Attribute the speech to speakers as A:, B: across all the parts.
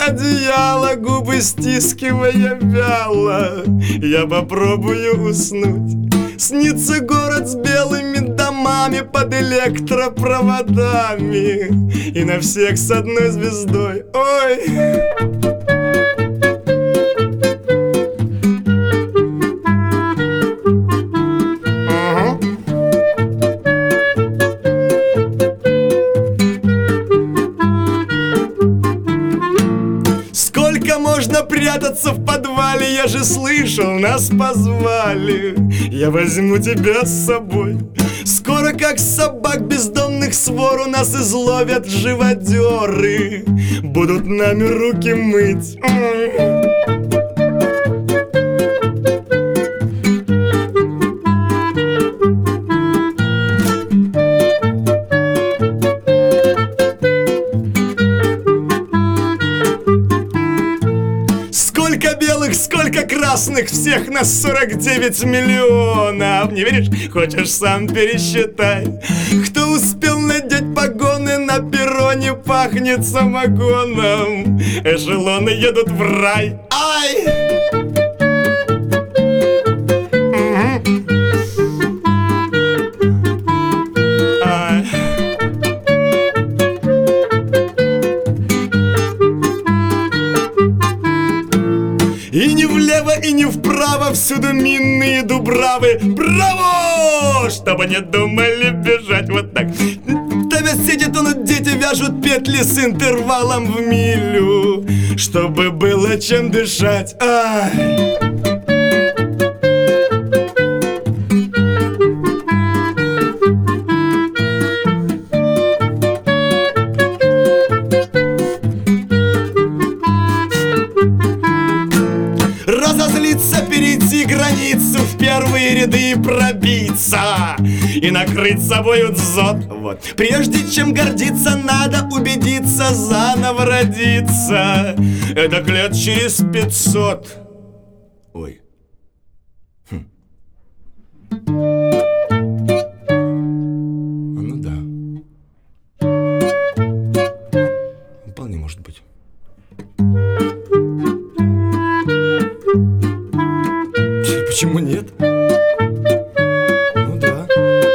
A: одеяло, губы стискивая вяло, я попробую уснуть. Снится город с белыми домами под электропроводами, и на всех с одной звездой. Ой! Сколько можно прятаться в подвале? Я же слышал, нас позвали. Я возьму тебя с собой. Скоро, как собак бездомных свору, нас изловят живодеры, будут нами руки мыть. Сколько белых, сколько красных, всех нас 49 миллионов. Не веришь? Хочешь, сам пересчитай. Кто успел надеть погоны, на перроне пахнет самогоном. Эшелоны едут в рай. Ай! И не влево, и не вправо, всюду минные дубравы. Браво! Чтобы не думали бежать вот так. Тебя сидят, дети вяжут петли с интервалом в милю, чтобы было чем дышать. Ай! Разозлиться, перейти границу, в первые ряды и пробиться, и накрыть собою дзот. Вот. Прежде чем гордиться, надо убедиться, заново родиться. Это лет через 500. Ой. Ну да. Вполне может быть. Почему нет? Ну да.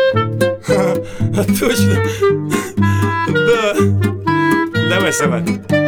A: А точно. Да. Давай, сова.